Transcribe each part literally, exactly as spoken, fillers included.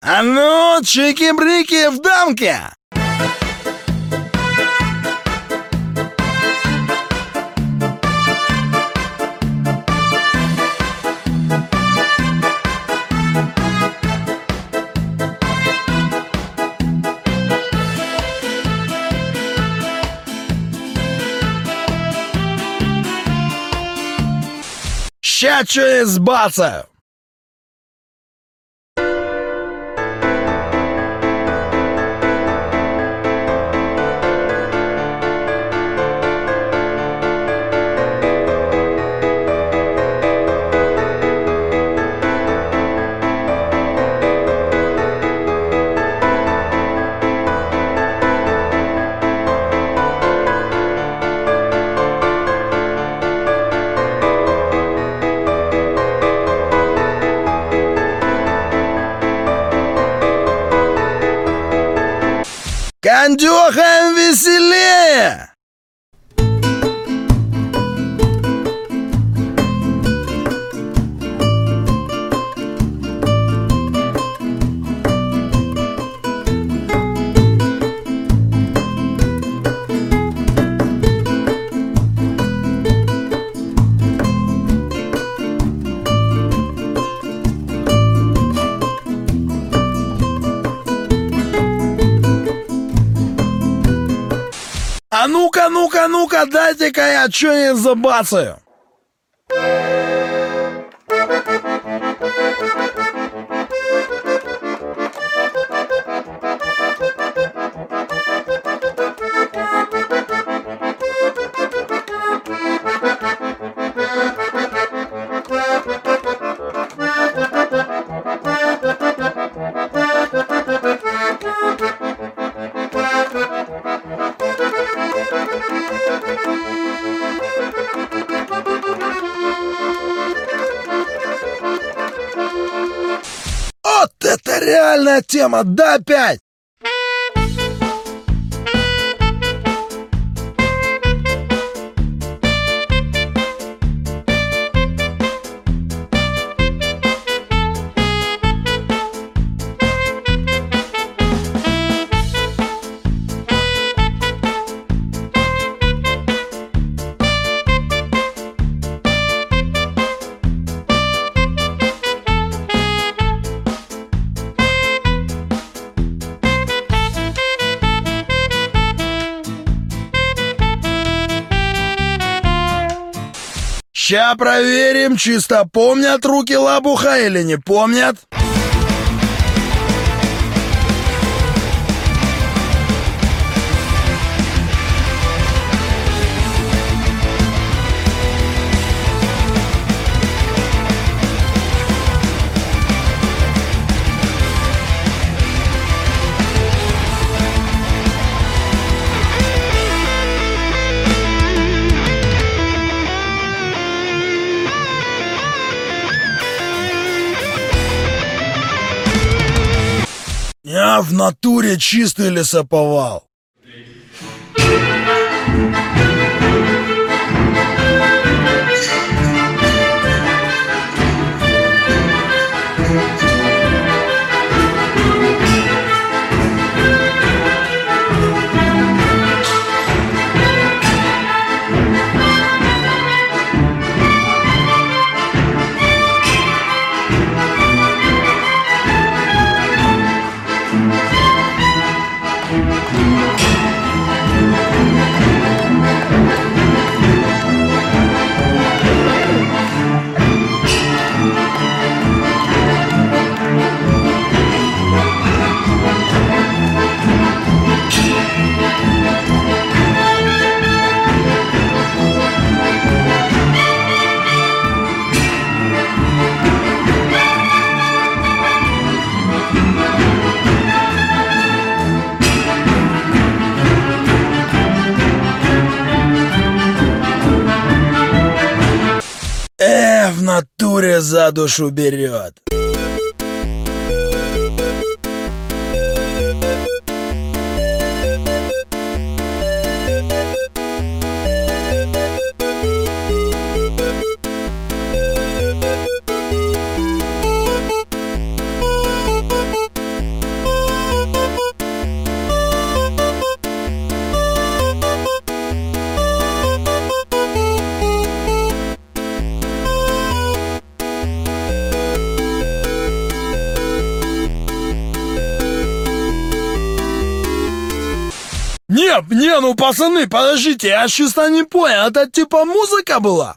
А ну, чики-брики в дамке! Ща чё избаться! Кондюхаем веселее! А ну-ка, ну-ка, ну-ка, дайте-ка я что-нибудь забацаю. Вот это реальная тема, да, опять? Ща проверим, чисто помнят руки лабуха или не помнят. Я в натуре чистый лесоповал. Э, в натуре за душу берет. Не, не, ну пацаны, подождите, я чисто не понял, это типа музыка была?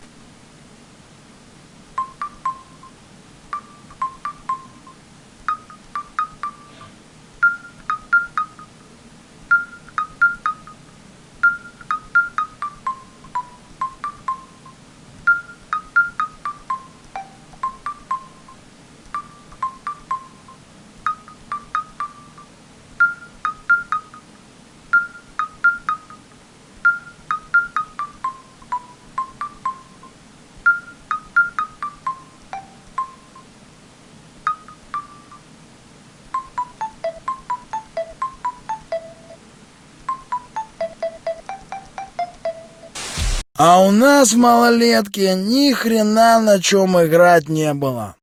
А у нас в малолетке ни хрена на чем играть не было.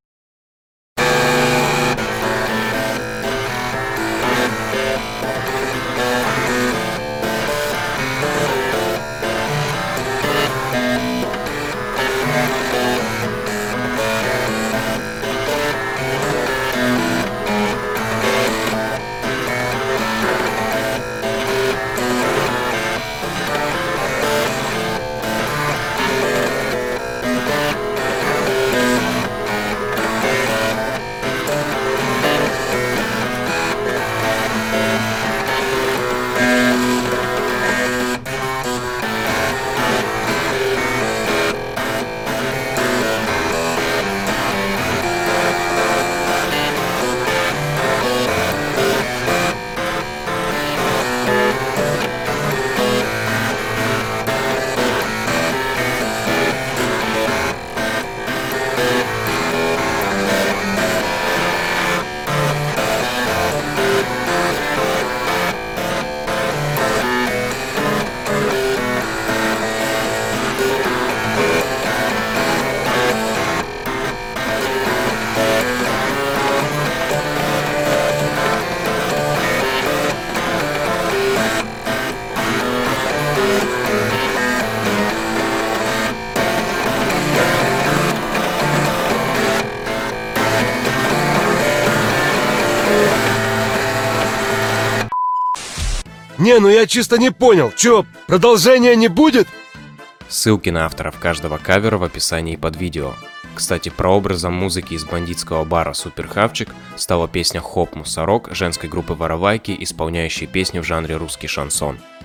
Не, ну я чисто не понял. Чё, продолжения не будет? Ссылки на авторов каждого кавера в описании под видео. Кстати, прообразом музыки из бандитского бара «Суперхавчик» стала песня «Хоп Мусорок» женской группы «Воровайки», исполняющей песню в жанре русский шансон.